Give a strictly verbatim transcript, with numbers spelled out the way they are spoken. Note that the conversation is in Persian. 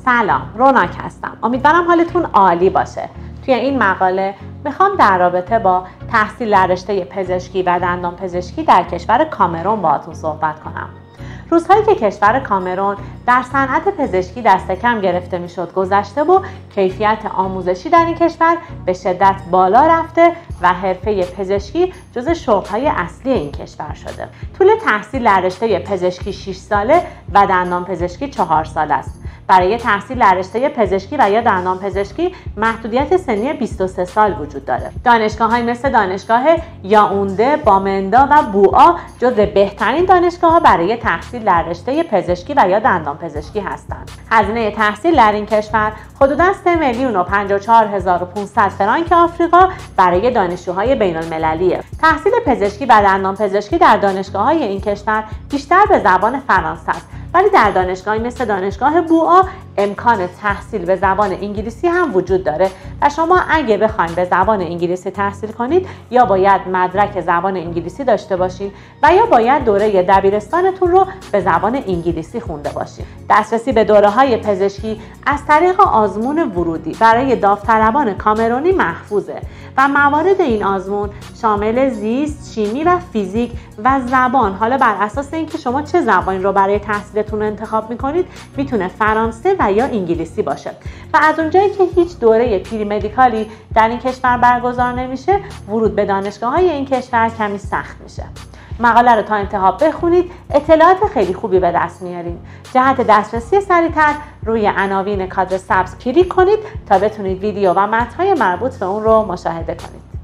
سلام، روناک هستم. امیدوارم حالتون عالی باشه. توی این مقاله میخوام در رابطه با تحصیل در رشته پزشکی و دندان پزشکی در کشور کامرون باهاتون صحبت کنم. روزهایی که کشور کامرون در صنعت پزشکی دست کم گرفته میشد گذشته و کیفیت آموزشی در این کشور به شدت بالا رفته و حرفه پزشکی جز شغل‌های اصلی این کشور شده. طول تحصیل در رشته پزشکی شش ساله و دندان پزشکی چهار ساله است. برای تحصیل در رشته پزشکی و یا دندان پزشکی محدودیت سنی بیست و سه سال وجود داره. دانشگاه‌های مثل دانشگاه یائونده، بامندا و بوآ جزو بهترین دانشگاه‌ها برای تحصیل در رشته پزشکی و یا دندان پزشکی هستند. هزینه تحصیل در این کشور حدوداً سه میلیون و پنجاه و چهار هزار و پانصد فرانک آفریقا برای دانشجوهای بین‌المللیه. تحصیل پزشکی و دندان پزشکی در دانشگاه‌های این کشور بیشتر به زبان فرانسه است، ولی در دانشگاهی مثل دانشگاه بوآ امکان تحصیل به زبان انگلیسی هم وجود داره و شما اگه بخواید به زبان انگلیسی تحصیل کنید یا باید مدرک زبان انگلیسی داشته باشید و یا باید دوره دبیرستانتون رو به زبان انگلیسی خونده باشید. دسترسی به دوره‌های پزشکی از طریق آزمون ورودی برای داوطلبان کامرونی محفوظه و موارد این آزمون شامل زیست، شیمی و فیزیک و زبان. حالا بر اساس اینکه شما چه زبانی رو برای تحصیلتون انتخاب میکنید میتونه فرانسه و یا انگلیسی باشه و از اونجایی که هیچ دوره پیری مدیکالی در این کشور برگزار نمیشه ورود به دانشگاه‌های این کشور کمی سخت میشه. مقاله رو تا انتها بخونید، اطلاعات خیلی خوبی به دست میارین. جهت دسترسی سریعتر روی عناوین کادر سبز کلیک کنید تا بتونید ویدیو و متن‌های مربوط به اون رو مشاهده کنید.